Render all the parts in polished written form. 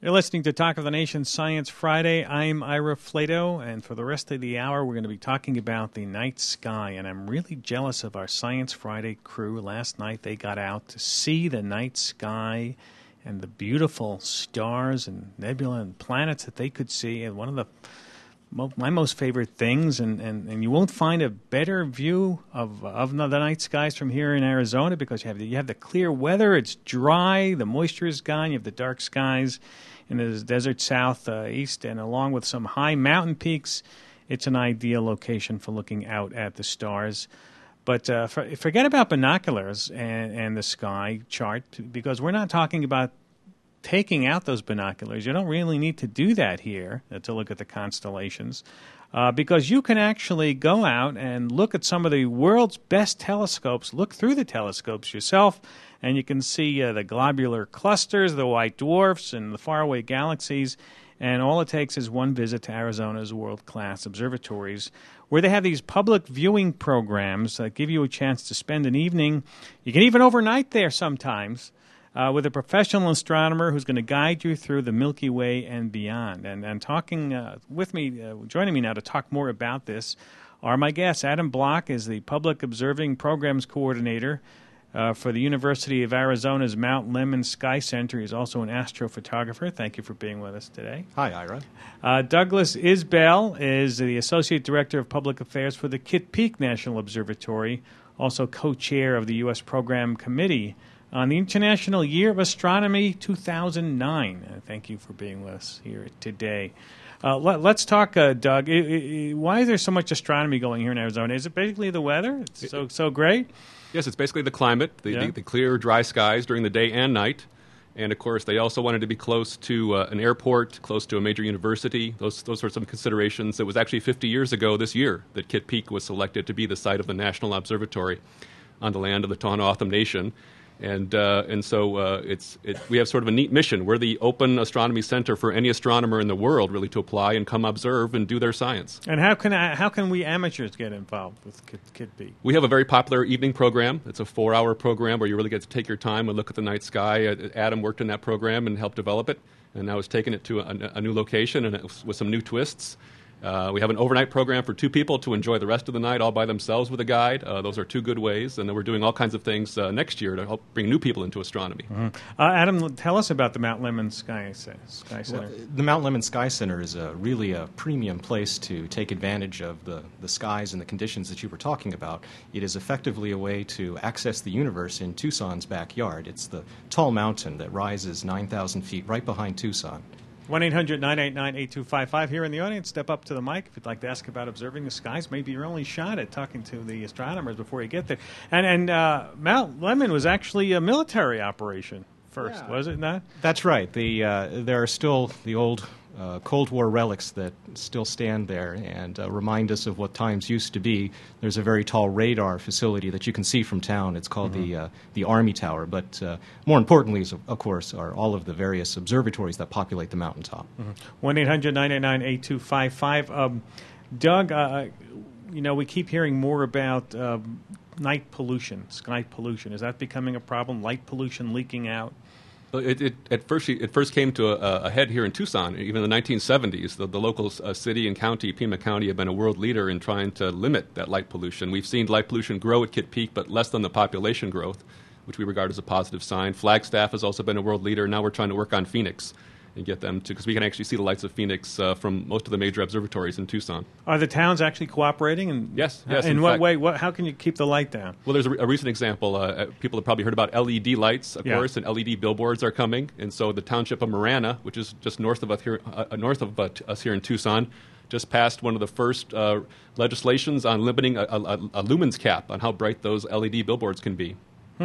You're listening to Talk of the Nation Science Friday. I'm Ira Flato, and for the rest of the hour, we're going to be talking about the night sky. And I'm really jealous of our Science Friday crew. Last night, they got out to see the night sky and the beautiful stars and nebula and planets that they could see. And one of my most favorite things, and you won't find a better view of the night skies from here in Arizona, because you have the clear weather. It's dry, the moisture is gone. You have the dark skies in the desert southeast, and along with some high mountain peaks, it's an ideal location for looking out at the stars. But forget about binoculars and the sky chart, because we're not talking about taking out those binoculars. You don't really need to do that here to look at the constellations, because you can actually go out and look at some of the world's best telescopes, look through the telescopes yourself, and you can see the globular clusters, the white dwarfs, and the faraway galaxies. And all it takes is one visit to Arizona's world-class observatories, where they have these public viewing programs that give you a chance to spend an evening. You can even overnight there sometimes, with a professional astronomer who's going to guide you through the Milky Way and beyond. And talking with me, joining me now to talk more about this, are my guests. Adam Block is the Public Observing Programs Coordinator for the University of Arizona's Mount Lemmon Sky Center. He's also an astrophotographer. Thank you for being with us today. Hi, Ira. Douglas Isbell is the Associate Director of Public Affairs for the Kitt Peak National Observatory, also co-chair of the U.S. Program Committee on the International Year of Astronomy 2009. Thank you for being with us here today. Let's talk, Doug. Why is there so much astronomy going here in Arizona? Is it basically the weather? It's so great? Yes, it's basically the climate, the clear, dry skies during the day and night. And, of course, they also wanted to be close to an airport, close to a major university. Those sorts of considerations. It was actually 50 years ago this year that Kitt Peak was selected to be the site of the National Observatory on the land of the Tohono O'odham Nation. And so we have sort of a neat mission. We're the open astronomy center for any astronomer in the world, really, to apply and come observe and do their science. And how can we amateurs get involved with Kitt Peak? We have a very popular evening program. It's a 4-hour program where you really get to take your time and look at the night sky. Adam worked in that program and helped develop it, and now has taken it to a new location and with some new twists. We have an overnight program for 2 people to enjoy the rest of the night all by themselves with a guide. Those are 2 good ways. And then we're doing all kinds of things next year to help bring new people into astronomy. Mm-hmm. Adam, tell us about the Mount Lemmon Sky Center. Well, the Mount Lemmon Sky Center is really a premium place to take advantage of the skies and the conditions that you were talking about. It is effectively a way to access the universe in Tucson's backyard. It's the tall mountain that rises 9,000 feet right behind Tucson. 1-800-989-8255 here in the audience. Step up to the mic if you'd like to ask about observing the skies. Maybe your only shot at talking to the astronomers before you get there. And Mount Lemmon was actually a military operation first, was it not? That's right. There are still the old Cold War relics that still stand there and remind us of what times used to be. There's a very tall radar facility that you can see from town. It's called the Army Tower. But more importantly, of course, are all of the various observatories that populate the mountaintop. 1-800-989-8255. Doug, we keep hearing more about night pollution, sky pollution. Is that becoming a problem? Light pollution leaking out? It first came to a head here in Tucson. Even in the 1970s, the local city and county, Pima County, have been a world leader in trying to limit that light pollution. We've seen light pollution grow at Kitt Peak, but less than the population growth, which we regard as a positive sign. Flagstaff has also been a world leader. Now we're trying to work on Phoenix and get them to, because we can actually see the lights of Phoenix from most of the major observatories in Tucson. Are the towns actually cooperating? Yes. In what way? How can you keep the light down? Well, there's a recent example. People have probably heard about LED lights, of course, and LED billboards are coming. And so the township of Marana, which is just north of us here in Tucson, just passed one of the first legislations on limiting a lumens cap on how bright those LED billboards can be.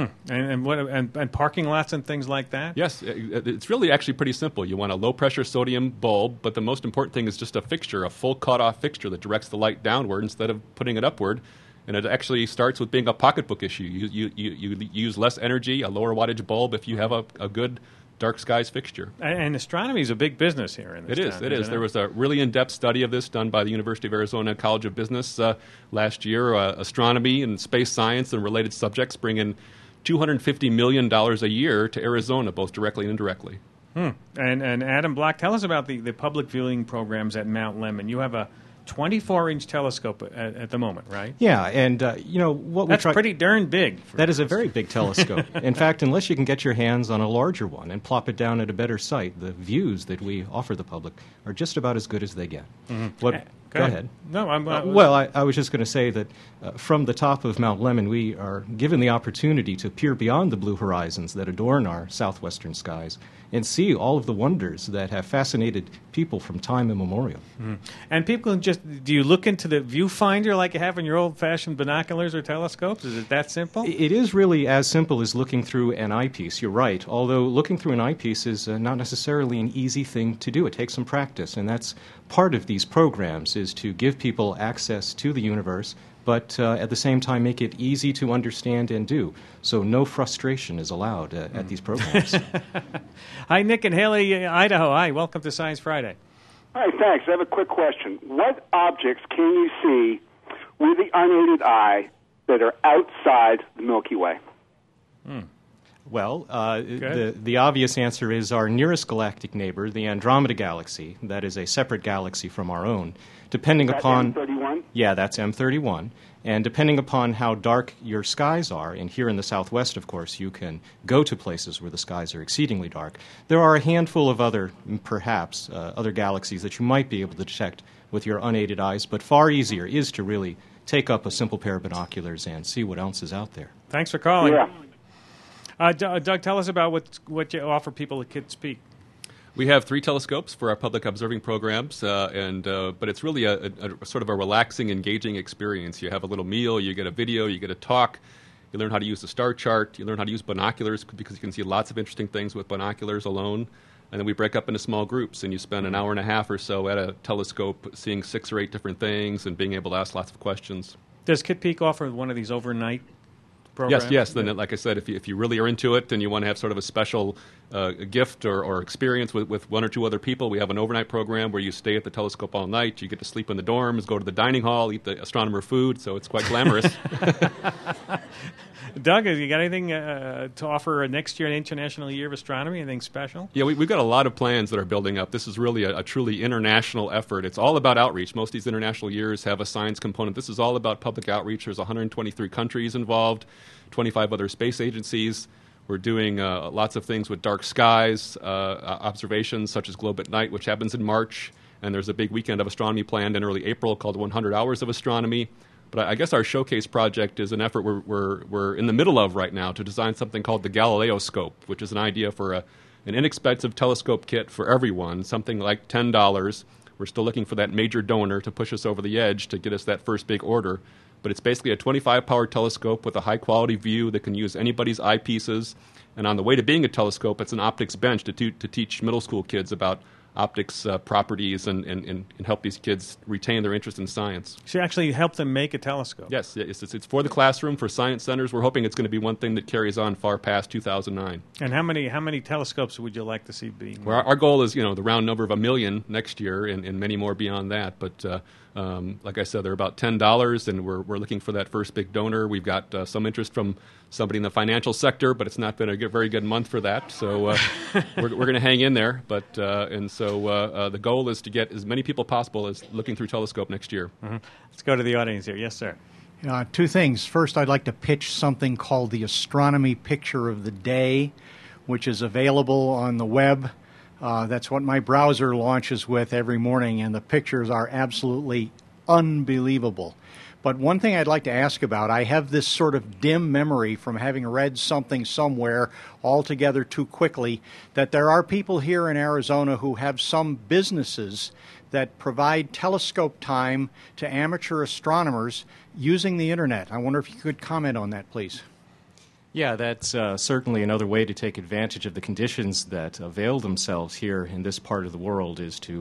And parking lots and things like that? Yes, it's really actually pretty simple. You want a low-pressure sodium bulb, but the most important thing is just a fixture, a full cut-off fixture that directs the light downward instead of putting it upward. And it actually starts with being a pocketbook issue. You use less energy, a lower wattage bulb, if you have a good dark skies fixture. And astronomy is a big business here in this town. It is. There was a really in-depth study of this done by the University of Arizona College of Business last year. Astronomy and space science and related subjects bring in $250 million a year to Arizona, both directly and indirectly. And Adam Black, tell us about the public viewing programs at Mount Lemmon. You have a 24-inch telescope at the moment, right? Yeah, and what that's pretty darn big. That is a very big telescope. In fact, unless you can get your hands on a larger one and plop it down at a better site, the views that we offer the public are just about as good as they get. Go ahead. No, I was just going to say that from the top of Mount Lemmon, we are given the opportunity to peer beyond the blue horizons that adorn our southwestern skies and see all of the wonders that have fascinated people from time immemorial. And people do you look into the viewfinder like you have in your old-fashioned binoculars or telescopes? Is it that simple? It is really as simple as looking through an eyepiece. You're right. Although looking through an eyepiece is not necessarily an easy thing to do. It takes some practice, and that's part of these programs, is to give people access to the universe, but at the same time make it easy to understand and do. So no frustration is allowed at these programs. Hi, Nick and Haley, Idaho. Hi, welcome to Science Friday. Hi, thanks. I have a quick question. What objects can you see with the unaided eye that are outside the Milky Way? Well, the obvious answer is our nearest galactic neighbor, the Andromeda Galaxy. That is a separate galaxy from our own. Depending upon M31? Yeah, that's M31. And depending upon how dark your skies are, and here in the southwest, of course, you can go to places where the skies are exceedingly dark, there are a handful of other galaxies that you might be able to detect with your unaided eyes, but far easier is to really take up a simple pair of binoculars and see what else is out there. Thanks for calling. Yeah. Doug, tell us about what you offer people at Kids Peak. We have 3 telescopes for our public observing programs, but it's really a sort of a relaxing, engaging experience. You have a little meal, you get a video, you get a talk, you learn how to use the star chart, you learn how to use binoculars because you can see lots of interesting things with binoculars alone. And then we break up into small groups, and you spend an hour and a half or so at a telescope seeing 6 or 8 different things and being able to ask lots of questions. Does Kids Peak offer one of these overnight programs? Yes. Then, like I said, if you really are into it and you want to have sort of a special gift or experience with 1 or 2 other people, we have an overnight program where you stay at the telescope all night. You get to sleep in the dorms, go to the dining hall, eat the astronomer food, so it's quite glamorous. Doug, have you got anything to offer next year, an International Year of Astronomy? Anything special? Yeah, we've got a lot of plans that are building up. This is really a truly international effort. It's all about outreach. Most of these international years have a science component. This is all about public outreach. There's 123 countries involved, 25 other space agencies. We're doing lots of things with dark skies, observations such as Globe at Night, which happens in March. And there's a big weekend of astronomy planned in early April called 100 Hours of Astronomy. But I guess our showcase project is an effort we're in the middle of right now to design something called the Galileo Scope, which is an idea for an inexpensive telescope kit for everyone, something like $10. We're still looking for that major donor to push us over the edge to get us that first big order. But it's basically a 25-power telescope with a high-quality view that can use anybody's eyepieces. And on the way to being a telescope, it's an optics bench to teach middle school kids about optics properties and help these kids retain their interest in science. So you actually help them make a telescope? Yes, it's for the classroom, for science centers. We're hoping it's going to be one thing that carries on far past 2009. And how many telescopes would you like to see being? Well, our goal is, the round number of 1 million next year and many more beyond that. But like I said, they're about $10, and we're looking for that first big donor. We've got some interest from somebody in the financial sector, but it's not been a very good month for that. So we're going to hang in there. So the goal is to get as many people possible as looking through telescope next year. Mm-hmm. Let's go to the audience here. Yes, sir. 2 things. First, I'd like to pitch something called the Astronomy Picture of the Day, which is available on the web. That's what my browser launches with every morning, and the pictures are absolutely unbelievable. But one thing I'd like to ask about, I have this sort of dim memory from having read something somewhere altogether too quickly, that there are people here in Arizona who have some businesses that provide telescope time to amateur astronomers using the Internet. I wonder if you could comment on that, please. Yeah, that's certainly another way to take advantage of the conditions that avail themselves here in this part of the world, is to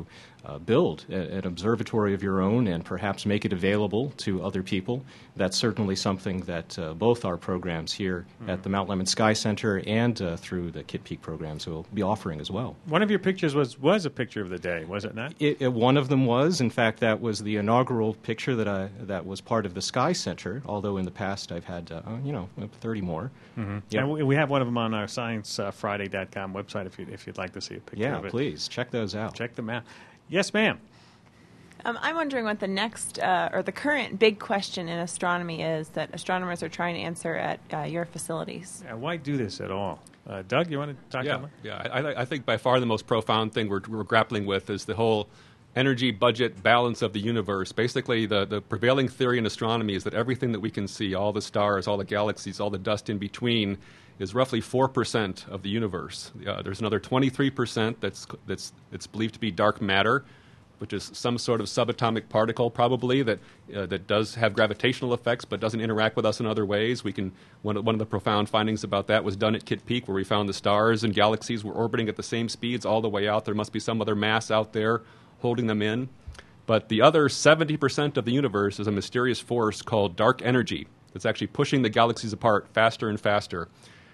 build an observatory of your own and perhaps make it available to other people. That's certainly something that both our programs here at the Mount Lemmon Sky Center and through the Kitt Peak programs will be offering as well. One of your pictures was a picture of the day, was it not? One of them was. In fact, that was the inaugural picture that was part of the Sky Center, although in the past I've had, 30 more. Mm-hmm. Yeah. And we have one of them on our sciencefriday.com website if you'd like to see a picture of it. Yeah, please. Check those out. Check them out. Yes, ma'am. I'm wondering what the next or the current big question in astronomy is that astronomers are trying to answer at your facilities. Why do this at all? Doug, you want to talk about that? Yeah. I think by far the most profound thing we're grappling with is the whole energy budget balance of the universe. Basically, the prevailing theory in astronomy is that everything that we can see, all the stars, all the galaxies, all the dust in between, is roughly 4% of the universe. There's another 23% that's believed to be dark matter, which is some sort of subatomic particle probably that does have gravitational effects but doesn't interact with us in other ways. One of the profound findings about that was done at Kitt Peak, where we found the stars and galaxies were orbiting at the same speeds all the way out. There must be some other mass out there holding them in. But the other 70% of the universe is a mysterious force called dark energy that's actually pushing the galaxies apart faster and faster.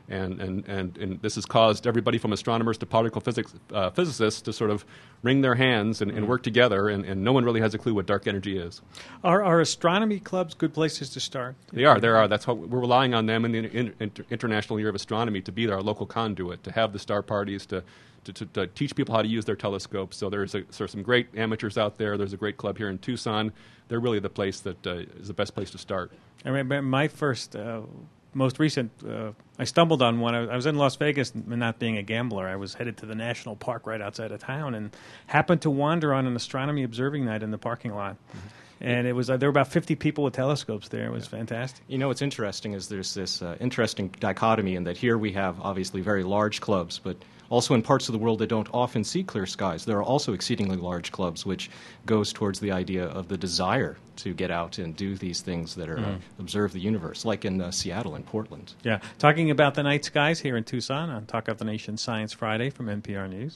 And this has caused everybody from astronomers to particle physicists to sort of wring their hands and work together, and no one really has a clue what dark energy is. Are astronomy clubs good places to start? They are. That's what we're relying on them in the International Year of Astronomy to be our local conduit, to have the star parties, to teach people how to use their telescopes. So there's some great amateurs out there. There's a great club here in Tucson. They're really the place that is the best place to start. I remember my first... most recent, I stumbled on one. I was in Las Vegas, and not being a gambler, I was headed to the national park right outside of town and happened to wander on an astronomy observing night in the parking lot. Mm-hmm. And it was there were about 50 people with telescopes there. It was fantastic. You know, what's interesting is there's this interesting dichotomy in that here we have obviously very large clubs, but also in parts of the world that don't often see clear skies, there are also exceedingly large clubs, which goes towards the idea of the desire to get out and do these things that are observe the universe, like in Seattle and Portland. Yeah. Talking about the night skies here in Tucson on Talk of the Nation Science Friday from NPR News.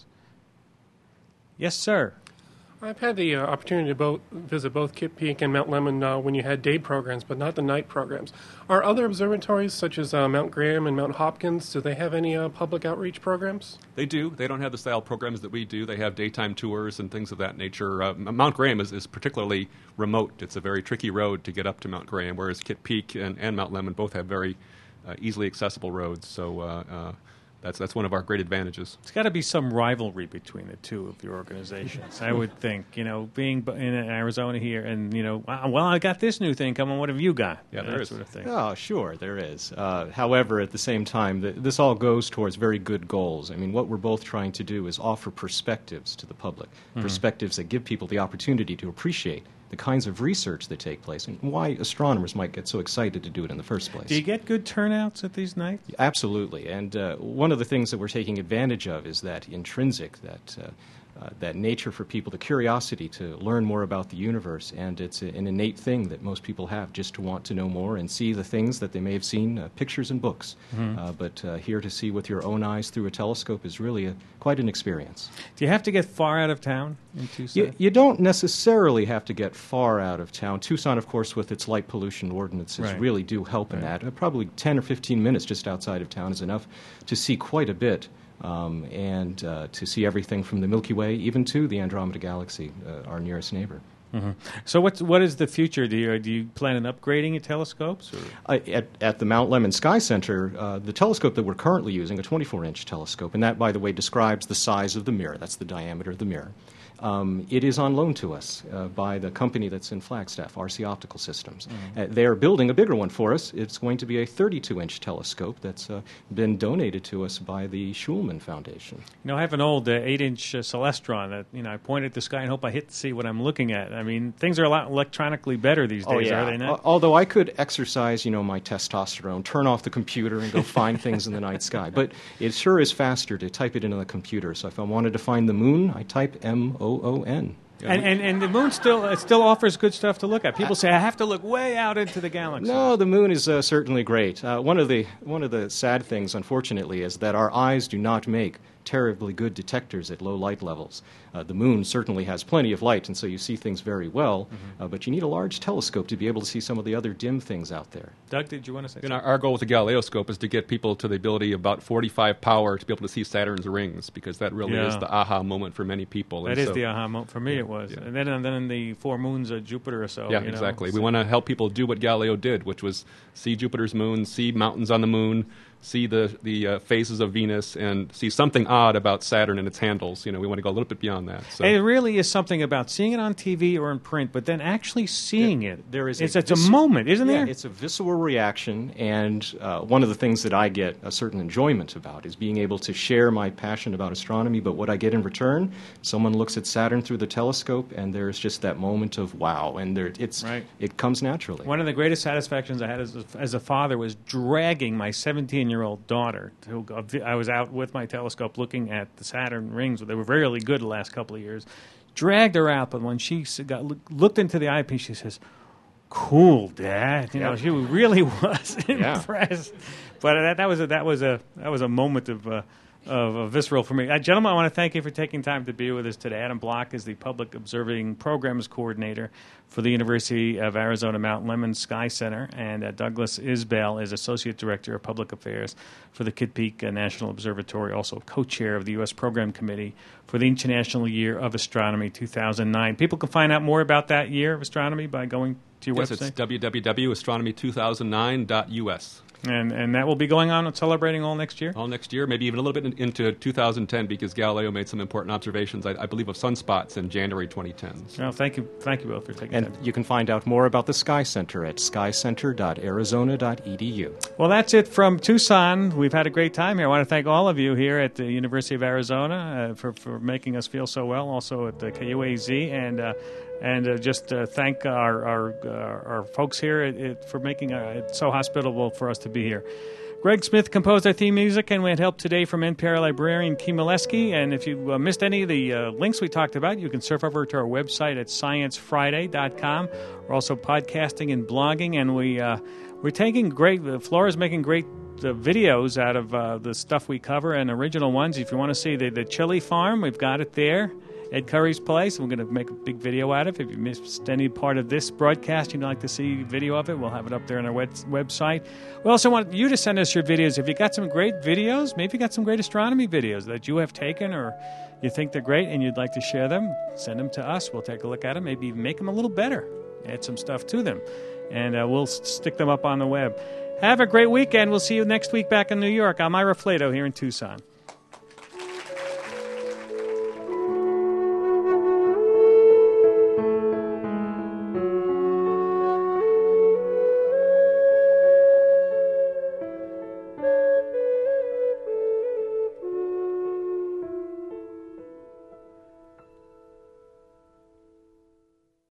Yes, sir. I've had the opportunity to visit both Kitt Peak and Mount Lemmon when you had day programs, but not the night programs. Are other observatories, such as Mount Graham and Mount Hopkins, do they have any public outreach programs? They do. They don't have the style programs that we do. They have daytime tours and things of that nature. Mount Graham is particularly remote. It's a very tricky road to get up to Mount Graham, whereas Kitt Peak and Mount Lemmon both have very easily accessible roads. So that's one of our great advantages. There's got to be some rivalry between the two of your organizations, I would think. Being in Arizona here, and well, I got this new thing coming. What have you got? Yeah, there is. Sort of thing. Oh, sure, there is. However, at the same time, this all goes towards very good goals. I mean, what we're both trying to do is offer perspectives to the public, perspectives that give people the opportunity to appreciate the kinds of research that take place and why astronomers might get so excited to do it in the first place. Do you get good turnouts at these nights? Absolutely. And one of the things that we're taking advantage of is that intrinsic, that nature for people, the curiosity to learn more about the universe. And it's an innate thing that most people have, just to want to know more and see the things that they may have seen, pictures and books. But here to see with your own eyes through a telescope is really quite an experience. Do you have to get far out of town in Tucson? You don't necessarily have to get far out of town. Tucson, of course, with its light pollution ordinances, really do help in that. Probably 10 or 15 minutes just outside of town is enough to see quite a bit. And to see everything from the Milky Way even to the Andromeda Galaxy, our nearest neighbor. So what is the future? Do you plan on upgrading your telescopes? At the Mount Lemmon Sky Center, the telescope that we're currently using, a 24-inch telescope, and that, by the way, describes the size of the mirror. That's the diameter of the mirror. It is on loan to us by the company that's in Flagstaff, RC Optical Systems. They are building a bigger one for us. It's going to be a 32-inch telescope that's been donated to us by the Schulman Foundation. I have an old 8-inch Celestron that I point at the sky and hope I hit to see what I'm looking at. I mean, things are a lot electronically better these days, are they not? Although I could exercise, my testosterone, turn off the computer and go find things in the night sky. But it sure is faster to type it into the computer. So if I wanted to find the moon, I type MOON. And the moon still offers good stuff to look at. People say I have to look way out into the galaxy. No, the moon is certainly great. One of the sad things, unfortunately, is that our eyes do not make terribly good detectors at low light levels. The moon certainly has plenty of light, and so you see things very well, but you need a large telescope to be able to see some of the other dim things out there. Doug, did you want to say something? Our goal with the Galileoscope is to get people to the ability of about 45 power to be able to see Saturn's rings, because that really is the aha moment for many people. That is the aha moment. For me, it was. And then the 4 moons of Jupiter or so. Yeah, exactly. We want to help people do what Galileo did, which was see Jupiter's moon, see mountains on the moon, see the phases of Venus, and see something odd about Saturn and its handles. We want to go a little bit beyond that. So. And it really is something about seeing it on TV or in print, but then actually seeing it. There is it's a moment, isn't there? It's a visceral reaction, and one of the things that I get a certain enjoyment about is being able to share my passion about astronomy, but what I get in return, someone looks at Saturn through the telescope, and there's just that moment of wow, and it comes naturally. One of the greatest satisfactions I had as a father was dragging my 17-year-old daughter. I was out with my telescope looking at the Saturn rings. They were really good the last couple of years. Dragged her out, but when she looked into the eyepiece, she says, "Cool, Dad." She really was impressed. But that was a moment of visceral for me. Gentlemen, I want to thank you for taking time to be with us today. Adam Block is the Public Observing Programs Coordinator for the University of Arizona Mount Lemmon Sky Center, and Douglas Isbell is Associate Director of Public Affairs for the Kitt Peak National Observatory, also co-chair of the U.S. Program Committee for the International Year of Astronomy 2009. People can find out more about that year of astronomy by going to your website. Yes, it's www.astronomy2009.us. And that will be going on and celebrating all next year? All next year, maybe even a little bit into 2010, because Galileo made some important observations, I believe, of sunspots in January 2010. Well, thank you both for taking time. And you can find out more about the Sky Center at skycenter.arizona.edu. Well, that's it from Tucson. We've had a great time here. I want to thank all of you here at the University of Arizona for making us feel so well, also at the KUAZ, and just thank our folks here for making it so hospitable for us to be here. Greg Smith composed our theme music, and we had help today from NPR librarian Kim Molesky. And if you missed any of the links we talked about, you can surf over to our website at sciencefriday.com. We're also podcasting and blogging, and we're taking Flora's making great videos out of the stuff we cover, and original ones. If you want to see the chili farm, we've got it there. Ed Curry's place. We're going to make a big video out of it. If you missed any part of this broadcast, you'd like to see video of it, we'll have it up there on our website. We also want you to send us your videos. If you got some great videos, maybe you got some great astronomy videos that you have taken or you think they're great and you'd like to share them, send them to us. We'll take a look at them, maybe even make them a little better, add some stuff to them, and we'll stick them up on the web. Have a great weekend. We'll see you next week back in New York. I'm Ira Flato here in Tucson.